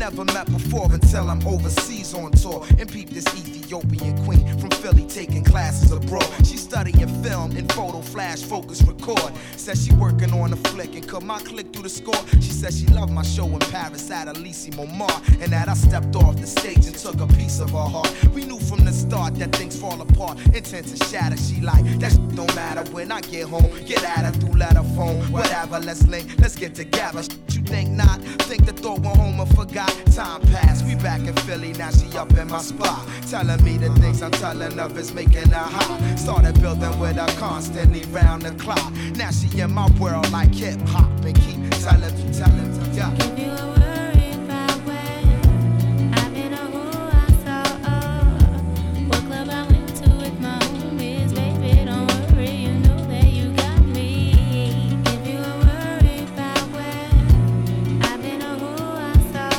never met before until I'm overseas on tour and peep this Ethiopian queen from Philly taking classes abroad. She studying film and photo, flash, focus, record. Says she working on a flick and cut my click through the score. She said she loved my show in Paris at Elysée Montmartre, and that I stepped off the stage and took a piece of her heart. We knew from the start that things fall apart, intent to shatter. She like, that shit don't matter when I get home. Get at her through letter phone, whatever, let's link, let's get together. You think not? Think the thought went home and forgot. Time passed, we back in Philly, now she up in my spot, telling me the things I'm telling her is making her hot. Started building with her constantly round the clock. Now she in my world like hip hop and keep telling me, yeah. If you were worried about where I've been or who I saw, what club I went to with my homies, baby, don't worry, you know that you got me. If you were worried about where I've been or who I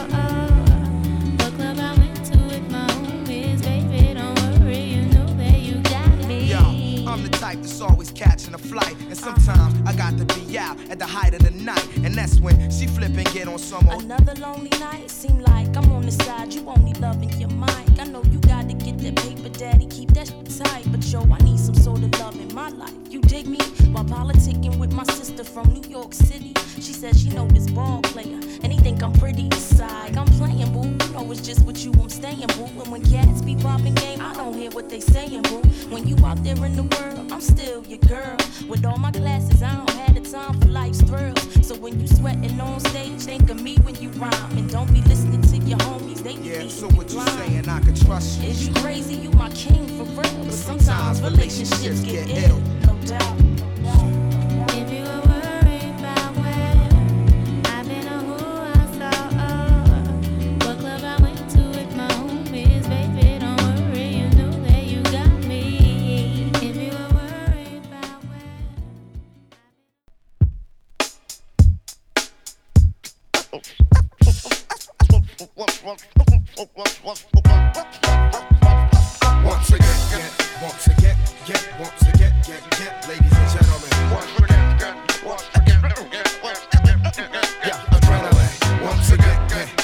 saw, what club I went to with my homies, baby, don't worry, you know that you got me. Yo, I'm the type that's always catching a flight, and sometimes I got to be out at the height of the night, and that's when she flip and get on some old. Another lonely night, seem like I'm on the side, you only loving your mic. I know you gotta get that paper, daddy, keep that shit tight, but yo, I need some sort of love in my life. You dig me? While politicking with my sister from New York City, she said she know this ball player, and he think I'm pretty inside. I'm playing, boo, you know it's just with you I'm staying, boo. And when cats be popping game, I don't hear what they saying, boo. When you out there in the world, I'm still your girl. With all my classes, I don't have the time for life's thrills. So when you sweating on stage, think of me when you rhyme, and don't be listening to your homies. They Yeah, so what you saying? I can trust you. Is you crazy? You my king for real. But sometimes relationships get ill, no doubt. If you were worried about where I've been or who I saw, what club I went to with my homies, baby, don't worry, you know that you got me. If you were worried about Once again, ladies and gentlemen. Yeah, adrenaline. Once again,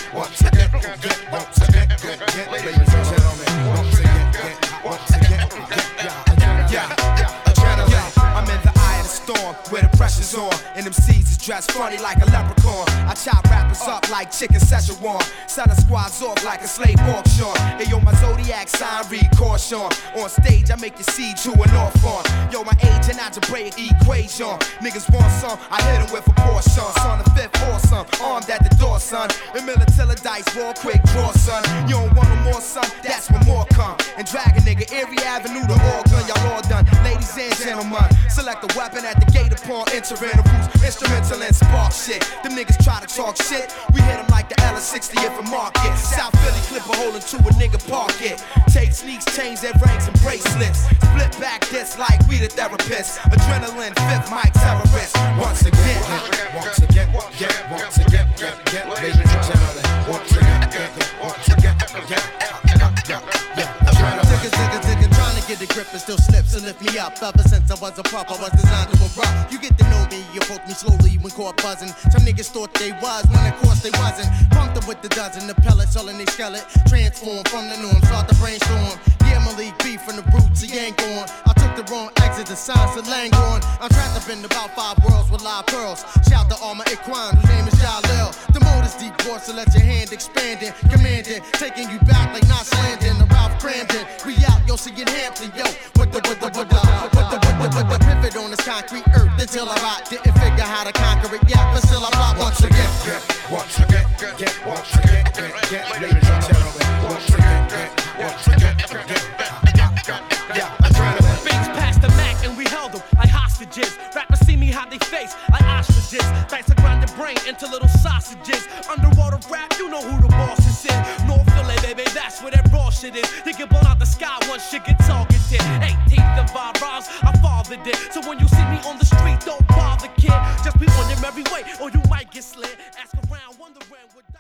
ladies and gentlemen. Once again, yeah, adrenaline. I'm in the eye of the storm where the pressure's on, and them seeds is dressed funny like a leprechaun. I chop rappers up like chicken Szechuan, selling squads off like a slave auction. Hey yo, my zodiac sign read caution. On stage I make you see to an off on. Yo, my age and algebraic equation. Niggas want some, I hit them with a portion. Son the fifth awesome, armed at the door, son. And Militilla dice, roll quick draw, son. You don't want no more, son, that's when more come. And drag a nigga every avenue to Oregon, y'all all done. Ladies and gentlemen, select a weapon at the gate upon entering the roots. Instrumental and spark shit. Them niggas try to talk shit, we hit them like the L60 if a market. South Philly clip a hole into a nigga park it. Take sneaks, chains and rings and bracelets. Split back this like we the therapists. Adrenaline, fifth mic terrorist. Once again, ladies and gentlemen. Once again, Digga, trying to get the grip and still slips and lift me up. Ever since I was a pup, I was designed to erupt. You get to know me, you approach me slowly when caught buzzing. Some niggas thought they was, when of course they wasn't. Pumped up with the dozen, the pellets all in they skeleton. Transform from the norm, start to brainstorm. Yeah, Malik B from the roots, he ain't gone. I took the wrong exit, the signs of Langorn. I'm trapped up in about 5 worlds with live pearls. Shout to all my Iquan, whose name is Jalil. The mode is deep, boy, so let your hand expanding. Commanding, taking you back like Knots Landing. The Ralph Cramden, we out, yo, see it Hampton, yo. With the pivot on this concrete earth until I rot. Didn't figure how to conquer it yet, but still I plot once again. Once again, ladies and gentlemen. Once again. Yeah, adrenaline. Things past the Mac and we held them like hostages. Rappers see me how they face like ostriches. Thanks to grind the brain into little sausages. Underwater rap, you know who the boss is in. North Philly, baby, that's where that raw shit is. They get blown out the sky once shit get targeted. 18th of our rhymes, I fathered it. So when you see me on the street, don't bother, kid. Just be on your merry way, or you might get slid. Ask around, wondering what.